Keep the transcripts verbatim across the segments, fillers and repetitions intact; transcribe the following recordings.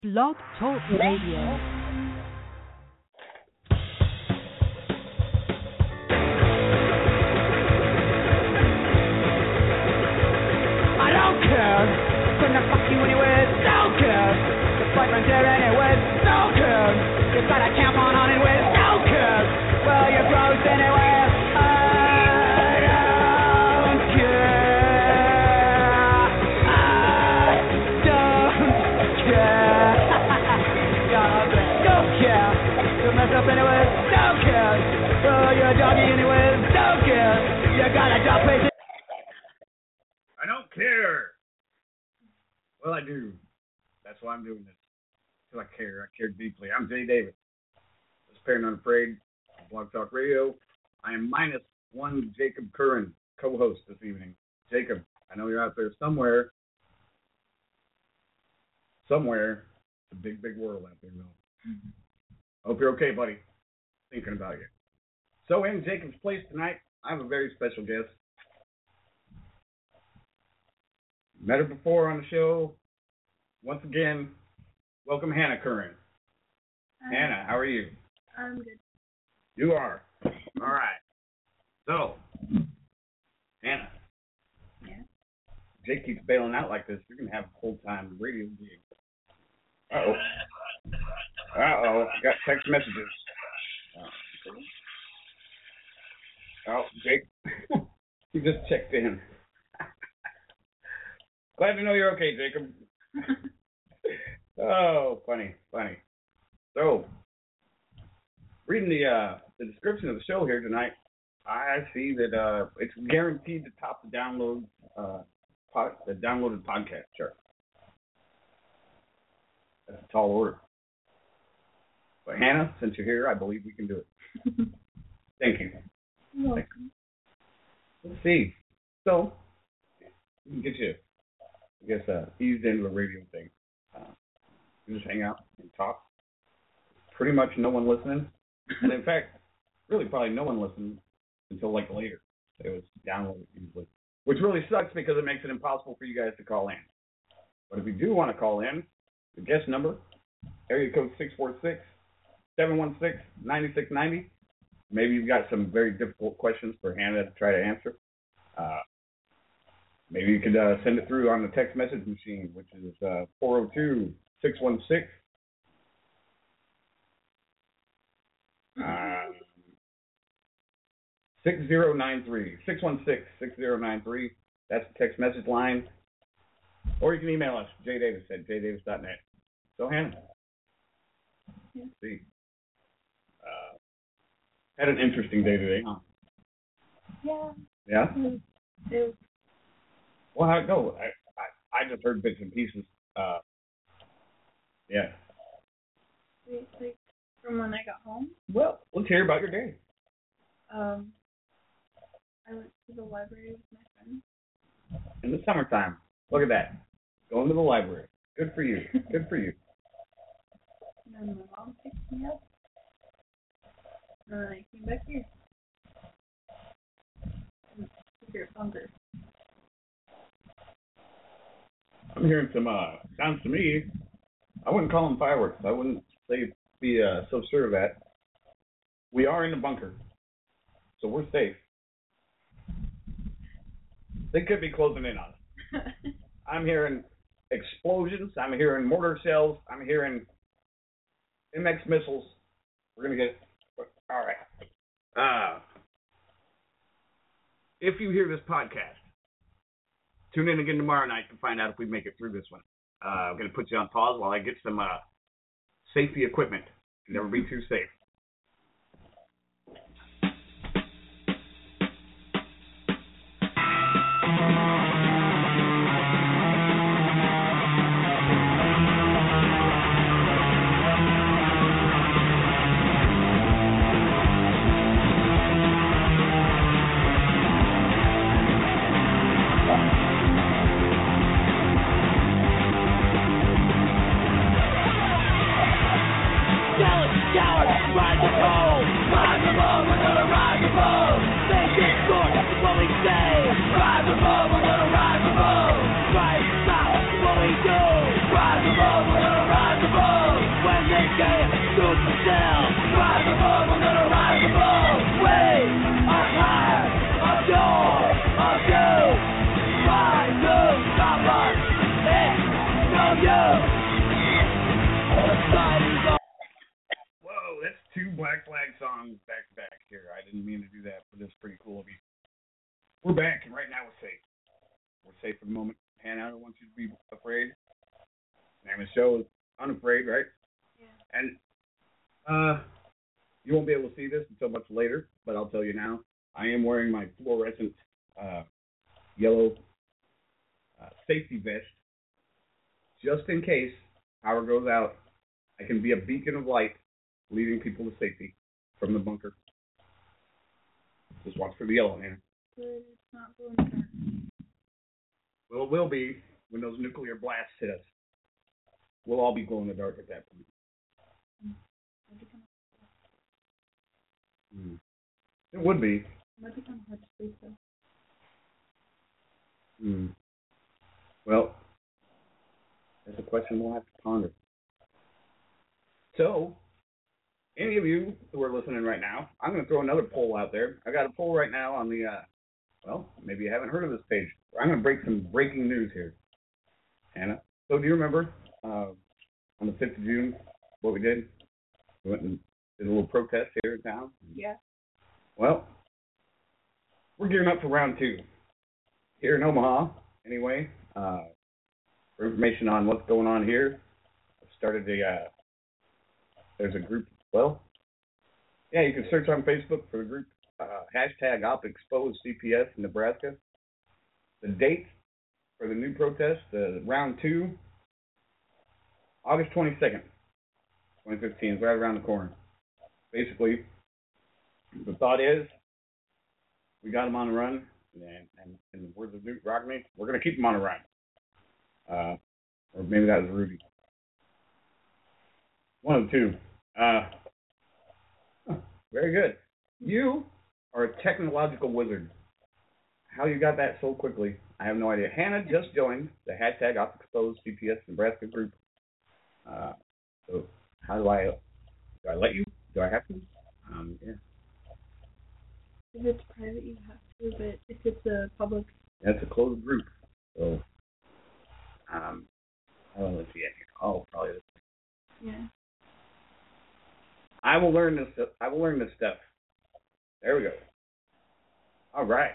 Blog Talk Radio. Gonna fuck you anyway, so good. The boyfriend's there anyway, so good. You gotta count on on it with so good. Well, you're gross anyway. I don't care. I don't care. Don't care. You mess up anyway, so good. Well, you're a doggy anyway, so good. You gotta drop it. I don't care. Well, I do. That's why I'm doing this. Because I care. I care deeply. I'm Jay Davis. This is Parent Unafraid on Blog Talk Radio. I am minus one Jacob Curran, co-host this evening. Jacob, I know you're out there somewhere. Somewhere. It's a big, big world out there, though. Mm-hmm. Hope you're okay, buddy. Thinking about you. So in Jacob's place tonight, I have a very special guest. Met her before on the show. Once again, welcome Hannah Curran. Hi. Hannah, how are you? I'm good. You are? All right. So, Hannah. Yeah? Jake keeps bailing out like this. You're going to have a full-time radio gig. Uh-oh. Uh-oh. Got text messages. Oh, Jake. You just checked in. Glad to know you're okay, Jacob. Oh, funny, funny. So, reading the uh, the description of the show here tonight, I see that uh, it's guaranteed to top the download uh, pod, the downloaded podcast chart. That's a tall order. But Hannah, since you're here, I believe we can do it. Thank you. You're welcome. Let's see. So, we can get you. I guess uh, eased into the radio thing. Uh, you just hang out and talk. Pretty much no one listening. And in fact, really probably no one listened until like later. It was downloaded usually. Which really sucks because it makes it impossible for you guys to call in. But if you do want to call in, the guest number, area code six four six, seven one six, nine six nine zero. Maybe you've got some very difficult questions for Hannah to try to answer. Uh, Maybe you could uh, send it through on the text message machine, which is uh, four oh two, six one six. Uh, six zero nine three. six one six, six zero nine three. That's the text message line. Or you can email us, jdavis at jdavis dot net. So, Hannah. Yeah. Let's see. Uh, had an interesting day today, huh? Yeah. Yeah? It was, Well, how'd it go? I, I, I just heard bits and pieces. Uh, yeah. like from when I got home. Well, let's hear about your day. Um, I went to the library with my friends. In the summertime. Look at that. Going to the library. Good for you. Good for you. And then my mom picked me up. And then I came back here. Secret bunker. I'm hearing some, uh, sounds to me, I wouldn't call them fireworks. I wouldn't say be uh, so sure of that. We are in the bunker, so we're safe. They could be closing in on us. I'm hearing explosions. I'm hearing mortar shells. I'm hearing M X missiles. We're going to get, all right. Uh, if you hear this podcast, tune in again tomorrow night to find out if we make it through this one. Uh, I'm going to put you on pause while I get some uh, safety equipment. Never be too safe. Rise above, we're gonna rise above. Whoa, that's two Black Flag songs back to back here. I didn't mean to do that, but it's pretty cool of you. We're back, and right now we're safe. We're safe for the moment. Hannah, I don't want you to be afraid. The name of the show is Unafraid, right? Yeah. And uh, you won't be able to see this until much later, but I'll tell you now. I am wearing my fluorescent uh, yellow uh, safety vest, just in case power goes out. I can be a beacon of light, leading people to safety from the bunker. Just watch for the yellow, Hannah. But it's not going dark. Well, it will be when those nuclear blasts hit us. We'll all be glow in the dark at that point. Mm. It would be. It might become hard to sleep though. Mm. Well, that's a question we'll have to ponder. So, any of you who are listening right now, I'm going to throw another poll out there. I got a poll right now on the, uh, well, maybe you haven't heard of this page. I'm going to break some breaking news here, Hannah. So, do you remember uh, on the fifth of June what we did? We went and did a little protest here in town. Yeah. Well, we're gearing up for round two here in Omaha. Anyway, uh, for information on what's going on here, I've started a. Uh, there's a group. Well, yeah, you can search on Facebook for the group uh, hashtag OpExposed C P S in Nebraska. The date for the new protest, uh, round two, August twenty-second, twenty fifteen, is right around the corner. Basically, the thought is, we got them on the run, and, and, and where's the Duke Rockney? We're going to keep them on the run. Uh, or maybe that was Rudy. One of the two. Uh, very good. You are a technological wizard. How you got that so quickly, I have no idea. Hannah just joined the hashtag OpExposed C P S Nebraska group. Uh, so how do I, do I let you? Do I have to? Um, yeah. If it's private, you have to, but if it's a public... That's a closed group. So, um, I don't know if you get here. Oh, probably this. Yeah. I will learn this. I will learn this stuff. There we go. All right.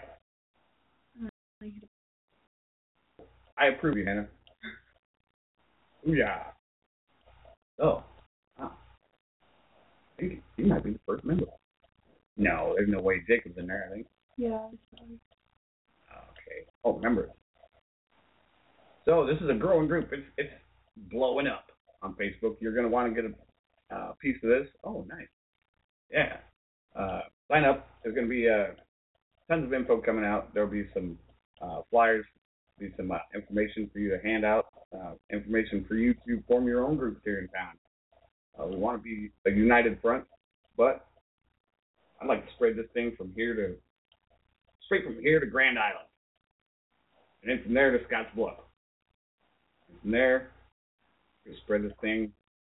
I approve you, Hannah. Ooh, yeah. Oh. Wow. I think you might be the first member. No, there's no way Jacob's in there, I think. Yeah, sorry. Okay. Oh, members. So this is a growing group. It's it's blowing up on Facebook. You're going to want to get a uh, piece of this. Oh, nice. Yeah. Uh, sign up. There's going to be uh, tons of info coming out. There'll be some uh, flyers, be some uh, information for you to hand out, uh, information for you to form your own groups here in town. Uh, we want to be a united front, but I'd like to spread this thing from here to, straight from here to Grand Island, and then from there to Scotts Bluff. And from there, we'll spread this thing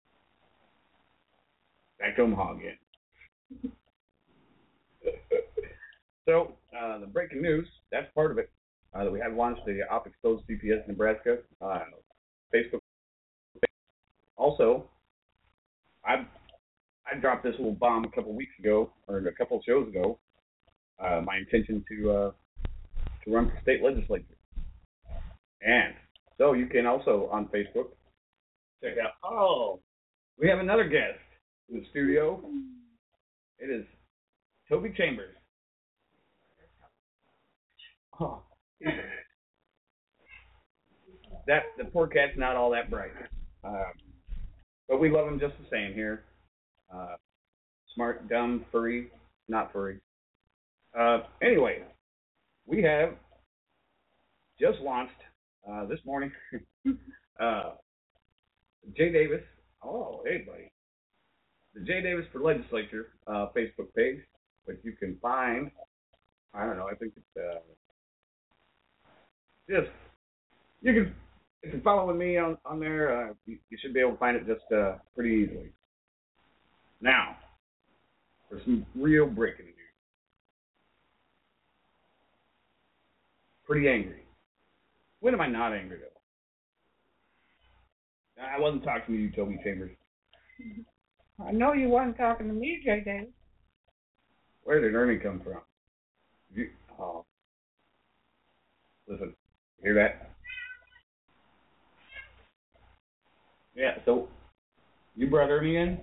back to Omaha again. So, uh, the breaking news, that's part of it, uh, that we have launched the OpExposed C P S Nebraska uh, Facebook. Also, I I dropped this little bomb a couple weeks ago, or a couple of shows ago, uh, my intention to uh, to run for state legislature. And so you can also, on Facebook, check out, oh, we have another guest in the studio. It is Toby Chambers. Oh, that the poor cat's not all that bright, um, but we love him just the same here. Uh, smart, dumb, furry, not furry. Uh, anyway, we have just launched uh, this morning. uh, Jay Davis. Oh, hey, buddy. The Jay Davis for Legislature uh, Facebook page, which you can find. I don't know. I think it's uh, just you can if you're following me on on there, uh, you, you should be able to find it just uh, pretty easily. Now, for some real breaking news. Pretty angry. When am I not angry, though? I wasn't talking to you, Toby Chambers. I know you wasn't talking to me, J. Davis. Where did Ernie come from? You, oh. Listen, hear that? Yeah, so you brought Ernie in?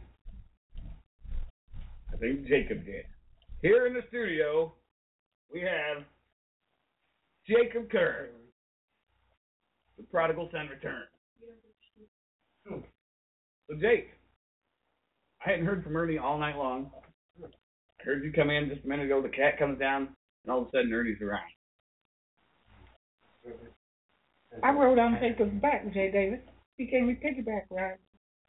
I think Jacob did. Here in the studio, we have Jacob Kerr, the prodigal son returned. So, Jake, I hadn't heard from Ernie all night long. I heard you come in just a minute ago. The cat comes down, and all of a sudden, Ernie's around. I rode on Jacob's back, J. Davis. He gave me piggyback ride.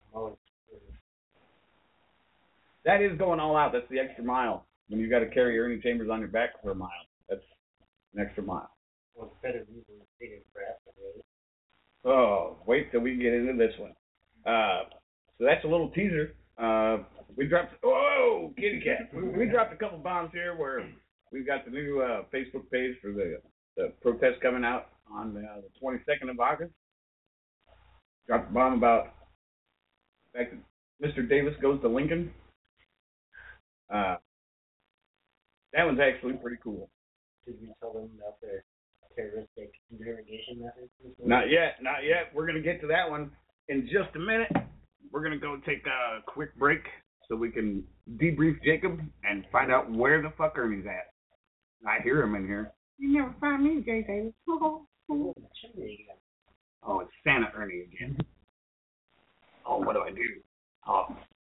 That is going all out. That's the extra mile. When you got to carry Ernie Chambers on your back for a mile, that's an extra mile. Well, instead of using the seated breath, really. Oh, wait till we get into this one. Uh, so that's a little teaser. Uh, we dropped, whoa, kitty cat. We, we dropped a couple bombs here where we've got the new uh, Facebook page for the, the protest coming out on uh, the twenty-second of August. Dropped a bomb about the fact that Mister Davis goes to Lincoln. Uh, that one's actually pretty cool. Did you tell them about their terroristic interrogation methods? Not yet, not yet. We're going to get to that one in just a minute. We're going to go take a quick break so we can debrief Jacob and find out where the fuck Ernie's at. I hear him in here. You never find me, J. Davis. Oh, the chimney again. Oh, it's Santa Ernie again. Oh, what do I do? Oh.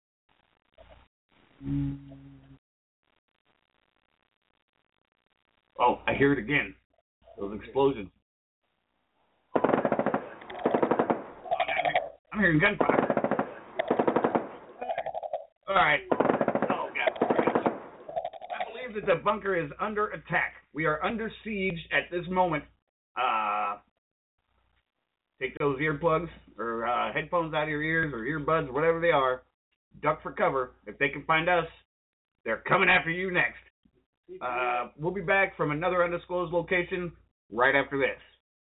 Oh, I hear it again. Those explosions. I'm hearing gunfire. All right. Oh, God. I believe that the bunker is under attack. We are under siege at this moment. Uh, take those earplugs or uh, headphones out of your ears or earbuds, whatever they are. Duck for cover. If they can find us, they're coming after you next. Uh, we'll be back from another undisclosed location right after this.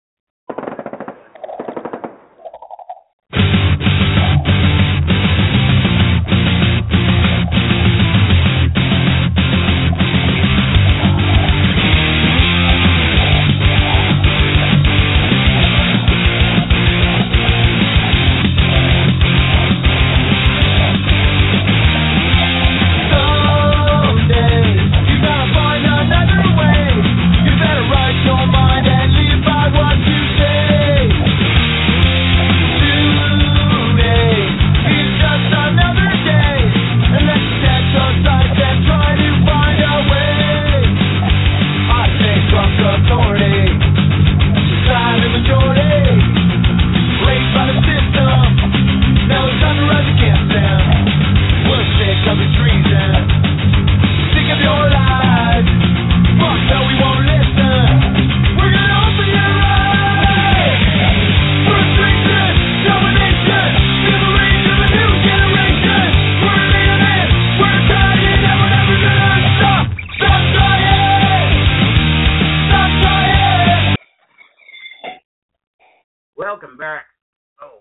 Welcome back. Oh.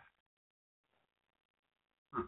Huh.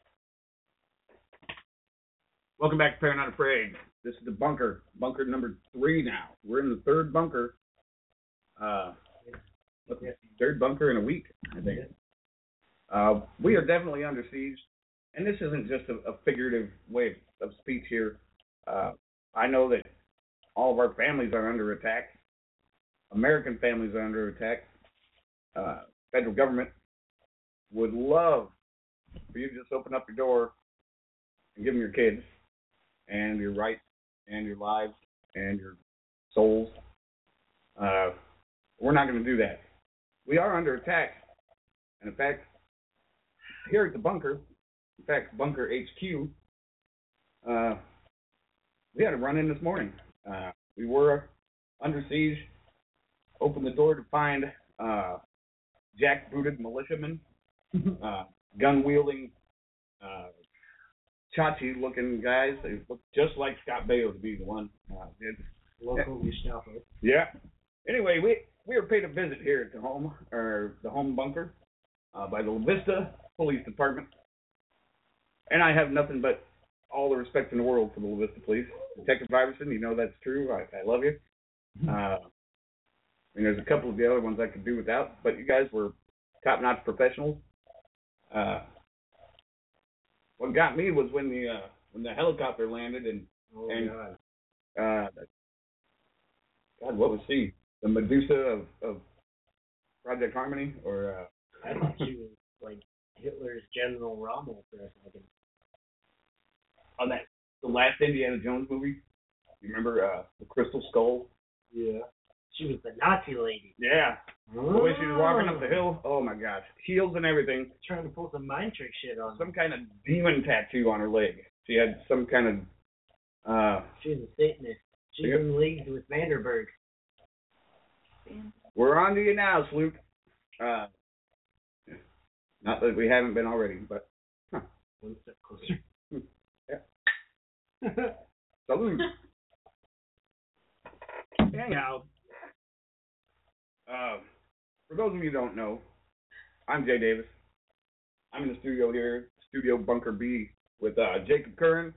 Welcome back to Parent Not Afraid. This is the bunker. Bunker number three now. We're in the third bunker. Uh, third bunker in a week, I think. Uh, we are definitely under siege. And this isn't just a, a figurative way of speech here. Uh, I know that all of our families are under attack. American families are under attack. Uh, federal government would love for you to just open up your door and give them your kids and your rights and your lives and your souls. Uh, we're not going to do that. We are under attack. And in fact, here at the bunker, in fact, Bunker H Q, uh, we had a run-in this morning. Uh, we were under siege, opened the door to find uh, jackbooted militiamen, uh, gun-wielding, uh, Chachi-looking guys. They look just like Scott Baio to be the one. Uh, did. Local Gestapo. Yeah. Anyway, we we were paid a visit here at the home, or the home bunker, uh, by the La Vista Police Department. And I have nothing but all the respect in the world for the La Vista Police. Detective Iverson, you know that's true. I, I love you. Uh, I mean, there's a couple of the other ones I could do without, but you guys were top-notch professionals. Uh, what got me was when the uh, when the helicopter landed and Oh, and God. uh, God, what was she? The Medusa of, of Project Harmony, or uh, I thought she was like Hitler's General Rommel for a second. on that the last Indiana Jones movie? You remember uh, the Crystal Skull? Yeah. She was the Nazi lady. Yeah. The way she was walking up the hill. Oh my gosh, heels and everything. Trying to pull some mind trick shit on Some kind of demon tattoo on her leg. She had some kind of. Uh, She's a Satanist. She's Yep. in league with Vanderberg. we're on to you now, Sloop. Uh, not that we haven't been already, but One step closer. salute. Anyhow, uh, for those of you who don't know, I'm Jay Davis. I'm in the studio here, Studio Bunker B, with uh, Jacob Curran.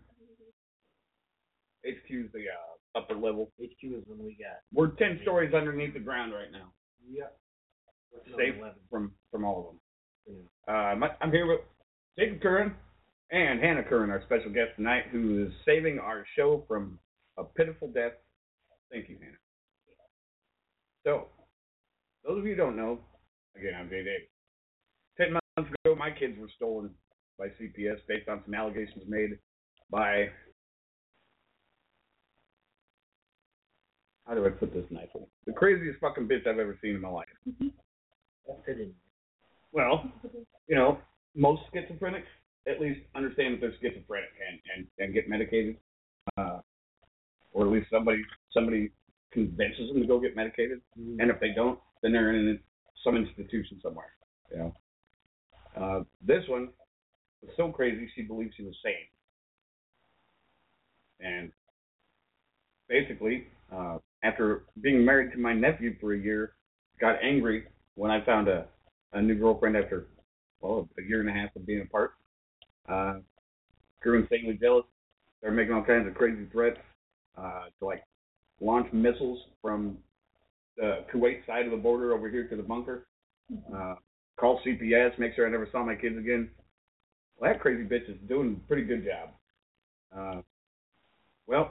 H Q's the uh, upper level. H Q is when we got. We're ten stories underneath the ground right now, Yep. What's safe eleven? from, from all of them. Yeah. Uh, my- I'm here with Jacob Curran and Hannah Curran, our special guest tonight, who is saving our show from a pitiful death. Thank you, Hannah. So, those of you who don't know, again, I'm Jay Davis. Ten months ago, my kids were stolen by C P S based on some allegations made by, how do I put this nicely? The craziest fucking bitch I've ever seen in my life. That's it in. Well, you know, most schizophrenics at least understand that they're schizophrenic and, and, and get medicated. Uh, or at least somebody somebody convinces them to go get medicated. Mm. And if they don't, then they're in some institution somewhere. You know. Uh, this one was so crazy she believed she was sane. And basically, uh, after being married to my nephew for a year, got angry when I found a, a new girlfriend after, well, a year and a half of being apart. Uh, grew insanely jealous. Started making all kinds of crazy threats uh, to, like, launch missiles from the Kuwait side of the border over here to the bunker. Uh, call C P S, make sure I never saw my kids again. Well, that crazy bitch is doing a pretty good job. Uh, well,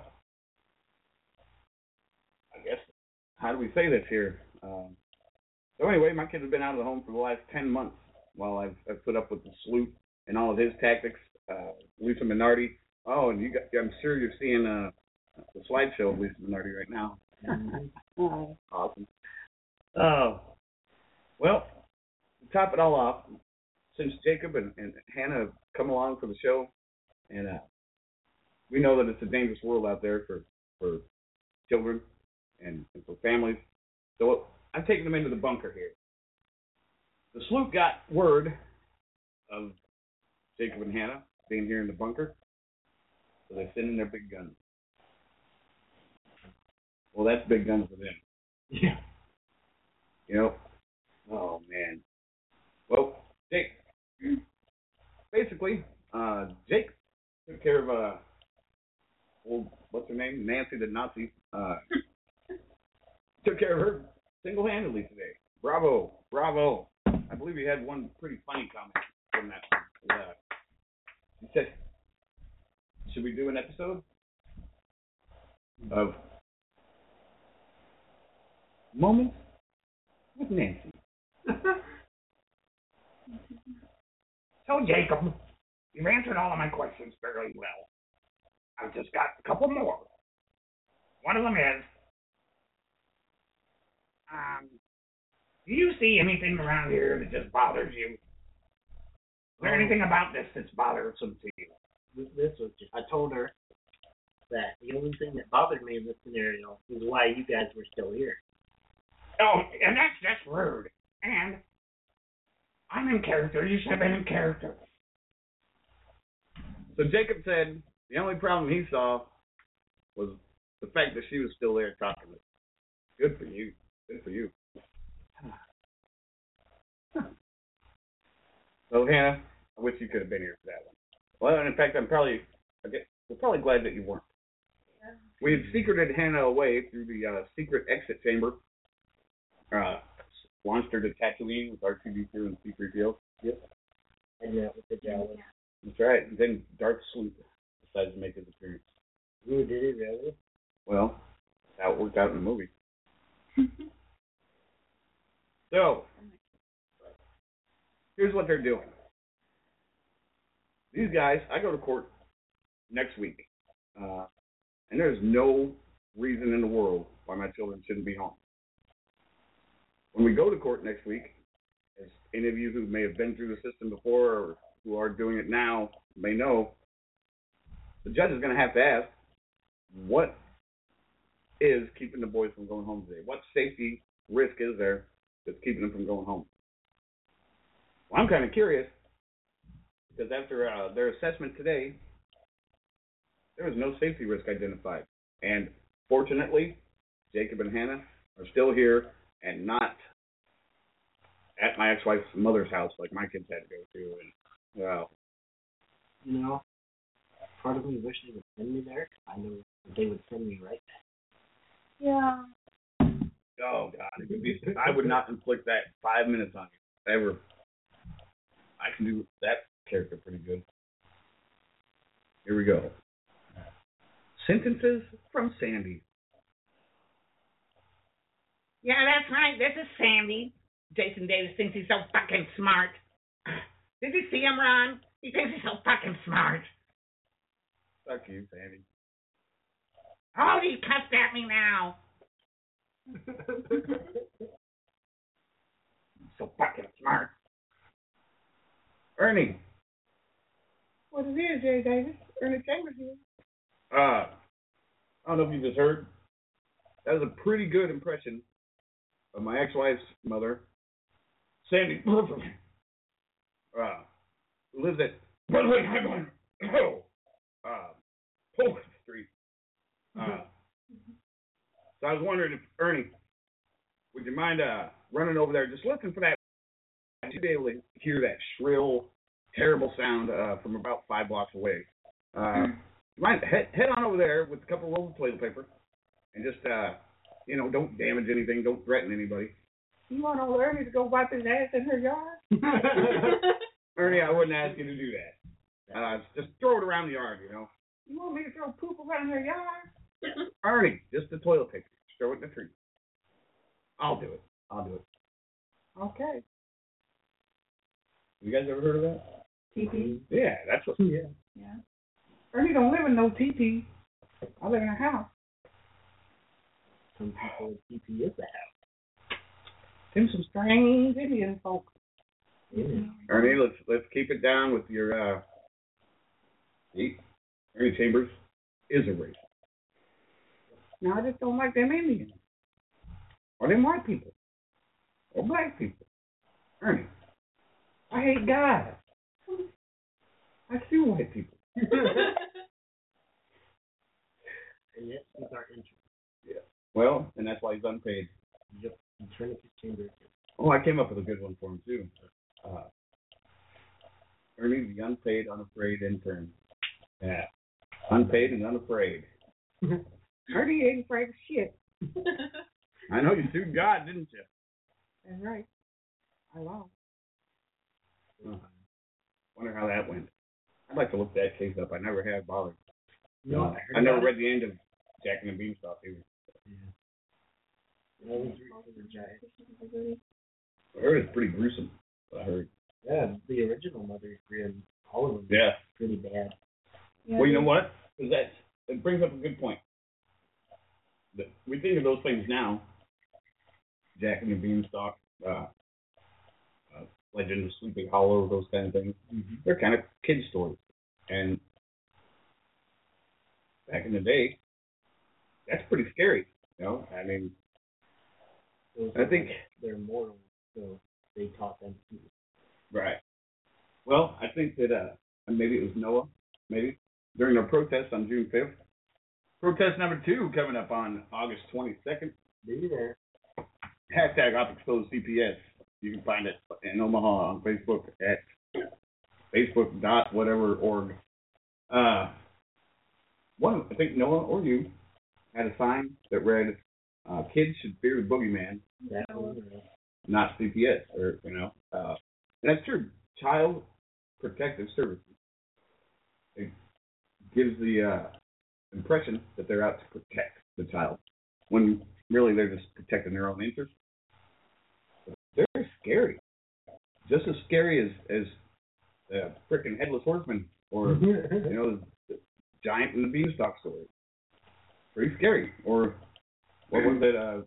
I guess, how do we say this here? Um, so anyway, my kids have been out of the home for the last ten months while I've, I've put up with the Sloop and all of his tactics. Uh, Lisa Minardi. Oh, and you got, I'm sure you're seeing uh, the slideshow of Lisa Minardi right now. Hi. Awesome. Oh, well, to top it all off, since Jacob and, and Hannah have come along for the show, and uh, we know that it's a dangerous world out there for, for children and, and for families, so I'm taking them into the bunker here. The Sloop got word of Jacob and Hannah being here in the bunker, so they send in their big guns. Well, that's big guns for them. Yeah. You know? Oh, man. Well, Jake, basically, uh, Jake took care of, uh, old, what's her name? Nancy the Nazi. Uh, took care of her single-handedly today. Bravo. Bravo. I believe he had one pretty funny comment from that. Uh, he said, should we do an episode of Moments with Nancy? So, Jacob, you've answered all of my questions fairly well. I've just got a couple more. One of them is, um, do you see anything around here that just bothers you? Is there anything about this that's bothersome to you? This, this was just. I told her that the only thing that bothered me in this scenario is why you guys were still here. Oh, and that's just rude. And I'm in character. You should have been in character. So Jacob said the only problem he saw was the fact that she was still there talking to us. Good for you. Good for you. So Hannah, I wish you could have been here for that one. Well, and in fact, I'm probably we're probably glad that you weren't. Yeah. We had secreted Hannah away through the uh, secret exit chamber. Uh, launched her to Tatooine with R two D two and C three P O. Yep. And that with the Jawas. That's right. And then Darth Sleep decided to make his appearance. Ooh, did it really? Well, that's how it worked out in the movie. So, here's what they're doing. These guys, I go to court next week, uh, and there's no reason in the world why my children shouldn't be home. When we go to court next week, as any of you who may have been through the system before or who are doing it now may know, the judge is going to have to ask, what is keeping the boys from going home today? What safety risk is there that's keeping them from going home? Well, I'm kind of curious, because after uh, their assessment today, there was no safety risk identified. And fortunately, Jacob and Hannah are still here and not at my ex-wife's mother's house like my kids had to go to. And well, You know, part of me wish they would send me there. I know that they would send me right back. Yeah. oh God, it would be, I would not inflict that five minutes on you ever. I can do that character pretty good. Here we go. Sentences from Sandy. Yeah, that's right. This is Sandy. Jason Davis thinks he's so fucking smart. Did you see him, Ron? He thinks he's so fucking smart. Fuck you, Sandy. Oh, he cussed at me now. So fucking smart. Ernie. What it is, Jay Davis? Ernie Chambers here. Uh, I don't know if you just heard. That was a pretty good impression of my ex-wife's mother, Sandy. Uh, who lives at oh, uh, Poland Street. Uh, so I was wondering if Ernie, would you mind uh running over there, just listen for that? You'd be able to hear that shrill, terrible sound uh, from about five blocks away. Uh, you mind head head on over there with a couple rolls of toilet paper, and just uh, you know, don't damage anything, don't threaten anybody. You want old Ernie to go wipe his ass in her yard? Ernie, I wouldn't ask you to do that. Uh, just throw it around the yard, you know. You want me to throw poop around her yard? Ernie, just the toilet paper. Just throw it in the tree. I'll do it. I'll do it. Okay. You guys ever heard of that? T P. Yeah, that's what. Yeah. Yeah. Ernie don't live in no T P. I live in a house. Some people T P is the house. Them some strange Indian folk. Yeah. Ernie, let's let's keep it down with your uh. See, Ernie Chambers is a racist. No, I just don't like them Indians. Or them white people. Or black people. Ernie, I hate guys. I sue white people. And yet, he's our intern. Yeah. Well, and that's why he's unpaid. Yep. Trinity Chamber. Oh, I came up with a good one for him too. Uh, Ernie, the unpaid, unafraid intern. Yeah. Unpaid and unafraid. Ernie ain't afraid of shit. I know you sued God, didn't you? That's right. I lost. Uh, wonder how that went. I'd like to look that case up. I never have bothered. No, Uh, I heard I never about read the end of Jack and the Beanstalk either. it. Yeah. I was reading for the Giant. I heard it's pretty gruesome. What I heard. Yeah, the original Mother Grimm, all of them. Yeah. Pretty bad. Yeah, Well, you know what? 'Cause that it brings up a good point. The- We think of those things now. Jack and the Beanstalk, uh, uh, Legend of Sleepy Hollow, those kind of things. Mm-hmm. They're kind of kid stories. And back in the day, that's pretty scary. You know, I mean, Those I think they're mortal, so they taught them to. right. Well, I think that uh, maybe it was Noah. maybe, during their protest on June fifth. Protest number two coming up on August twenty-second. Be there. Hashtag OpExposed C P S. You can find it in Omaha on Facebook at Facebook dot whatever org. Uh, one, I think Noah or you had a sign that read, uh, "Kids should fear the boogeyman, That one, uh, not C P S," or you know, uh, and that's true. Child Protective Services. It gives the uh, impression that they're out to protect the child, when really they're just protecting their own interests. They're very scary, just as scary as as the frickin' headless horseman or you know the giant in the beanstalk story. Pretty scary. Or what was it? Uh,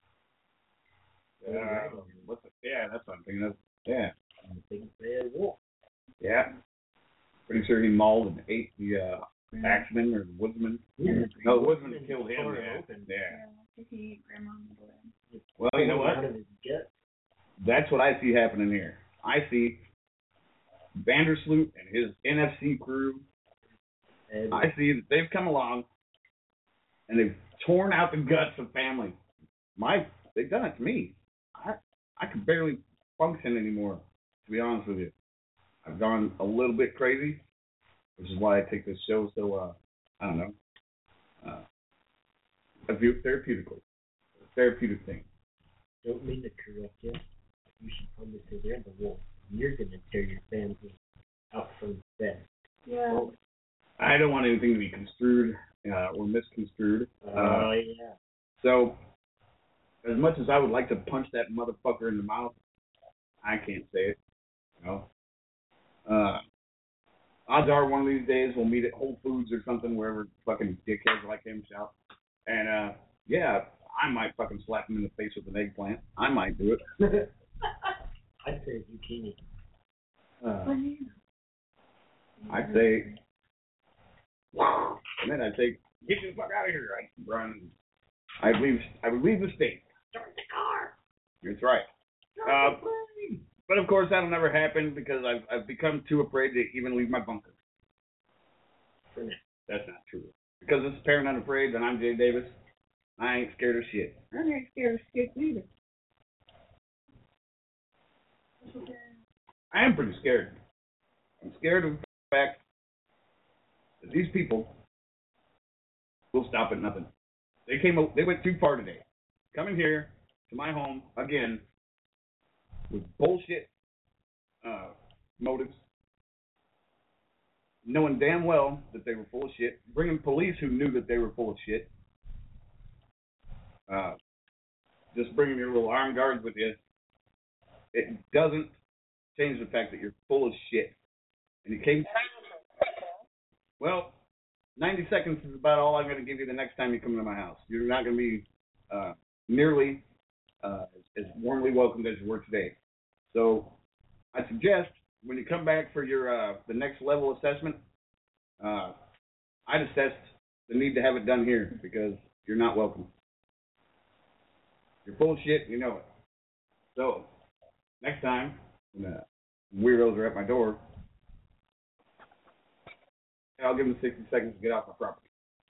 uh, what's it? Yeah, that's what I'm thinking of. Yeah. Big bad wolf. Yeah. Pretty sure he mauled and ate the uh, axeman or the woodsman. No, the woodsman killed him. Tore it Yeah. open. yeah. Yeah, if he ate grandma in the blood. Well, you know what? Out of his gut. That's what I see happening here. I see Vandersloot and his N F C crew. And I see that they've come along and they've torn out the guts of family. My, they've done it to me. I, I can barely function anymore, to be honest with you. I've gone a little bit crazy, which is why I take this show so, uh, I don't know, uh, I view it therapeutically. A therapeutic thing. don't mean to correct you. You should probably say they're the wolf. You're going to tear your family out from the bed. Yeah. I don't want anything to be construed uh, or misconstrued. Oh, Uh, yeah. so, as much as I would like to punch that motherfucker in the mouth, I can't say it. You know? Uh, odds are one of these days we'll meet at Whole Foods or something, wherever fucking dickheads like him shout. And, uh, yeah, I might fucking slap him in the face with an eggplant. I might do it. I'd say zucchini. Uh, Banana. I'd say, and then I'd say, get the fuck out of here. I'd run. I'd leave, I would leave the state. Start the car. That's right. Uh, but of course that'll never happen because I've I've become too afraid to even leave my bunker. For now. That's not true. Because this is Parent Unafraid, and I'm Jay Davis. I ain't scared of shit. I ain't scared of shit either. I am pretty scared. I'm scared of the fact that these people will stop at nothing. They came. They went too far today. Coming here to my home again with bullshit uh, motives, knowing damn well that they were full of shit, bringing police who knew that they were full of shit, uh, just bringing your little armed guards with you. It doesn't change the fact that you're full of shit. And you came. Well, ninety seconds is about all I'm going to give you the next time you come into my house. You're not going to be uh, nearly uh, as warmly welcomed as you were today. So I suggest when you come back for your uh, the next level assessment, uh, I'd assess the need to have it done here because you're not welcome. You're full of shit, you know it. So next time when uh, weirdos are at my door, I'll give them sixty seconds to get off my property.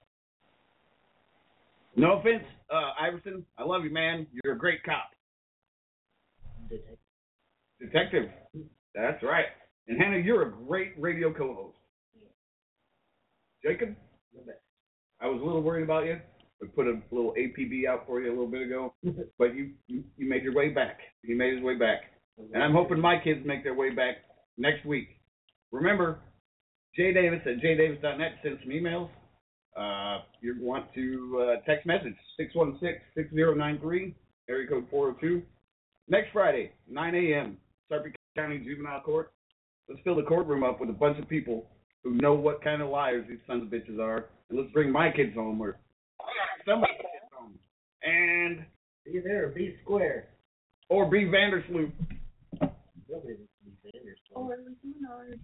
No offense, uh, Iverson. I love you, man. You're a great cop. Detective. Detective. That's right. And Hannah, you're a great radio co-host. Jacob, I was a little worried about you. We put a little A P B out for you a little bit ago, but you, you, you made your way back. He made his way back. And I'm hoping my kids make their way back next week. Remember, Jay Davis at j davis dot net, send some emails. Uh, you want to uh, text message, six one six, six zero nine three, area code four oh two. Next Friday, nine a.m., Sarpy County Juvenile Court. Let's fill the courtroom up with a bunch of people who know what kind of liars these sons of bitches are. And let's bring my kids home or somebody's kids home. And Be there, be square. or be Vandersloot. Nobody wants to be Sanders. Or Lisa Menard.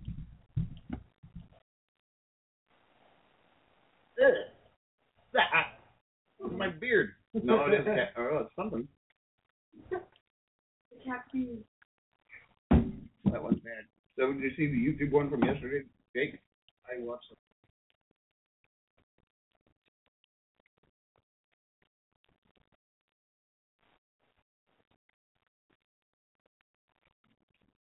Look at my beard. No, it is cat. Oh, it's something. The cat queen. That one's bad. So did you see the YouTube one from yesterday, Jake?